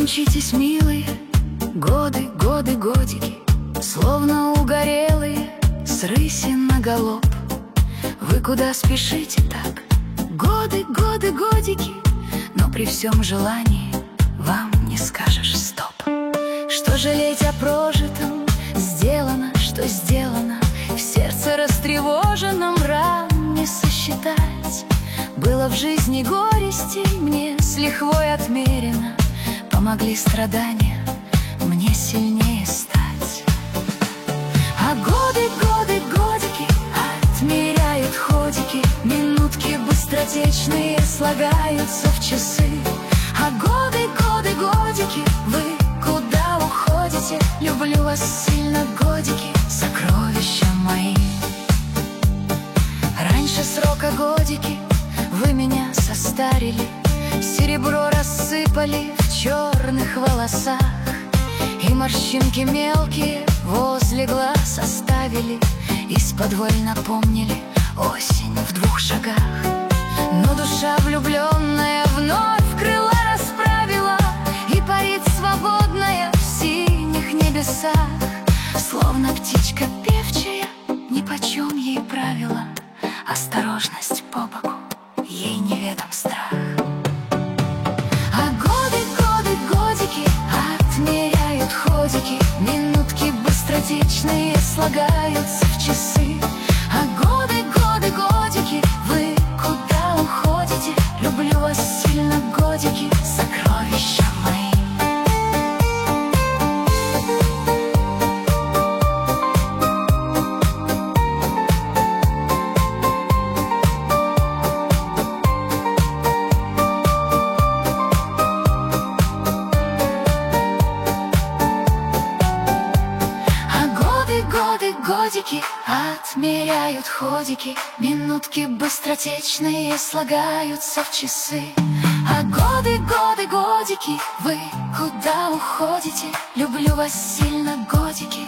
мчитесь, милые, годы, годы, годики, словно угорелые с рыси на галоп. Вы куда спешите так? Годы, годы, годики, но при всем желании вам не скажешь стоп. Что жалеть о прожитом? Сделано, что сделано, в сердце растревоженном ран не сосчитать. Было в жизни горести, мне с лихвой отмерено, помогли страдания мне сильнее стать. А годы, годы, годики отмеряют ходики, минутки быстротечные слагаются в часы. А годы, годы, годики, вы куда уходите? Люблю вас сильно, годики, сокровища мои. Раньше срока годики вы меня состарили, серебро рассыпали в черных волосах, и морщинки мелкие возле глаз оставили, исподволь напомнили осень в 2 шагах. Но душа влюбленная вновь крыла расправила и парит свободная в синих небесах, словно птичка певчая, нипочем ей правила. Осторожность по боку, ей неведом страх. А годы, годы, годики отмеряют ходики, минутки быстротечные слагаются в часы. А годы, годы, годики, вы куда уходите? Люблю вас сильно, годики, сокровища мои. Годики отмеряют ходики, минутки быстротечные слагаются в часы. А годы, годы, годики, вы куда уходите? Люблю вас сильно, годики,